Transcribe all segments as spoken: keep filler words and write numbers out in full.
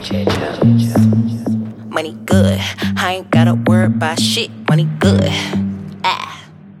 Money good, I ain't gotta worry about shit. Money good, ah.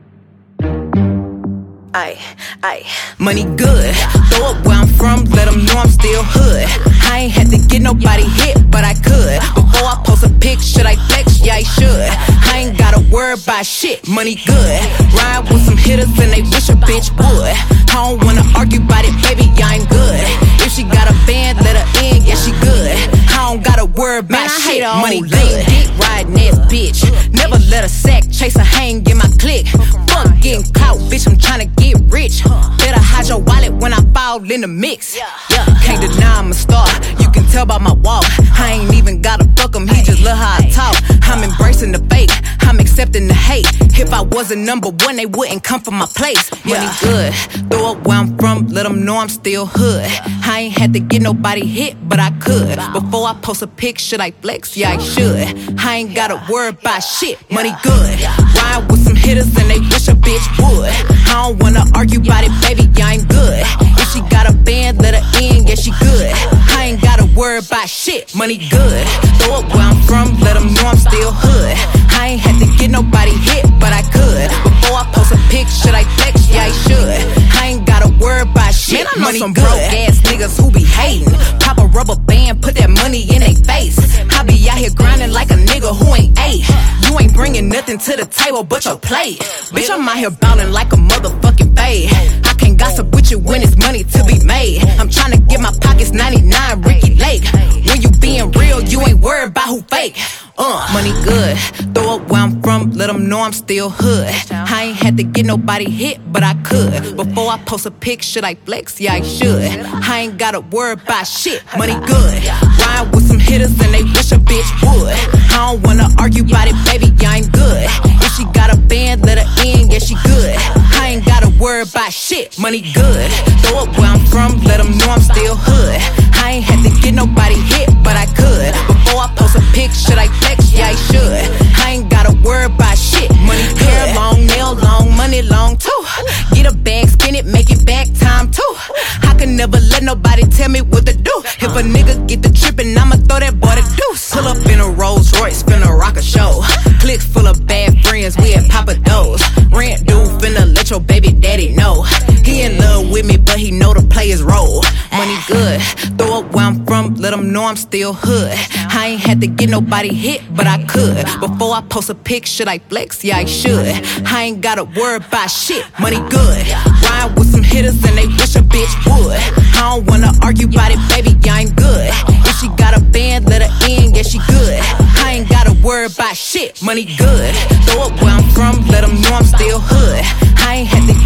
Ay, ay, money good. Throw up where I'm from, let them know I'm still hood. I ain't had to get nobody hit, but I could. Before I post a pic, should I flex? Yeah, I should. I ain't gotta worry about shit, money good. Ride with some hitters and they wish a bitch would. I don't wanna argue about it, baby, I'm good. If she got a band, let her in, yeah, she good. I don't gotta worry about shit, money good. Dick riding ass bitch, never let a sack chase a hang in my clique. Fuck getting caught, bitch, I'm tryna get rich. Better hide your wallet when I fall in the mix. Yeah, can't deny I'm a star, you can tell by my walk. I ain't even gotta fuck him, he just love how I talk. I'm embracing the fake, I'm accepting the hate. If I wasn't number one, they wouldn't come from my place. Money good, throw up where I'm from, let them know I'm still hood. I ain't had to get nobody hit, but I could. Before I post a pic, should I flex? Yeah, I should. I ain't gotta worry about shit, money good. Ride with some hitters and they wish a bitch would. I don't wanna argue about it, baby, yeah, I'm good. If she got a band, let her in, yeah, she good. I ain't gotta worry about shit, money good. Throw up where I'm from, let them know I'm still hood. I ain't had to get nobody hit, but I could. Before I post a pic, should I flex? Yeah, I should. I ain't gotta worry about shit, man, I know money some good. Broke ass niggas who be hating. Pop a rubber band, put that money in they face. I be out here grinding like a nigga who ain't eight. You ain't bringing nothing to the table but your plate. Bitch, I'm out here ballin' like a motherfucking babe. I can't gossip with you when it's money to be made. I'm tryna get my pockets ninety-nine Ricky Lake. When you being real, you ain't worried about who fake. Uh, money good, throw up where I'm from, let them know I'm still hood. I ain't had to get nobody hit, but I could. Before I post a pic, should I flex? Yeah, I should. I ain't gotta worry about shit, money good. Ride with some hitters and they wish a bitch would. I don't wanna argue about it, baby, yeah, I'm good. If she got a band, let her in, yeah, she good. I ain't gotta worry about shit, money good. Throw up where I'm from, let them know I'm still hood. I ain't had to get nobody hit, but I could. Before I post a pic, should I flex? Yeah, I should. I ain't gotta worry about shit, money good. Hair long, nail long, money long too. Get a bag, spin it, make it back time too. I can never let nobody tell me what to do. If a nigga get the trippin', I'ma throw that boy the deuce. Pull up in a Rolls Royce, finna rock a show. Cliques full of bad friends, we at Papa Do's. Rent dude finna let your baby daddy know. He in love with me, but he know to play his role. Money good, throw up where I'm from, let them know I'm still hood. I ain't had to get nobody hit, but I could. Before I post a pic, should I flex? Yeah, I should. I ain't gotta worry about shit, money good. Ride with some hitters and they wish a bitch would. I don't wanna argue about it, baby, yeah, I'm good. If she got a band, let her in, yeah, she good. I ain't gotta worry about shit, money good. Throw up where I'm from, let them know I'm still hood. I ain't had to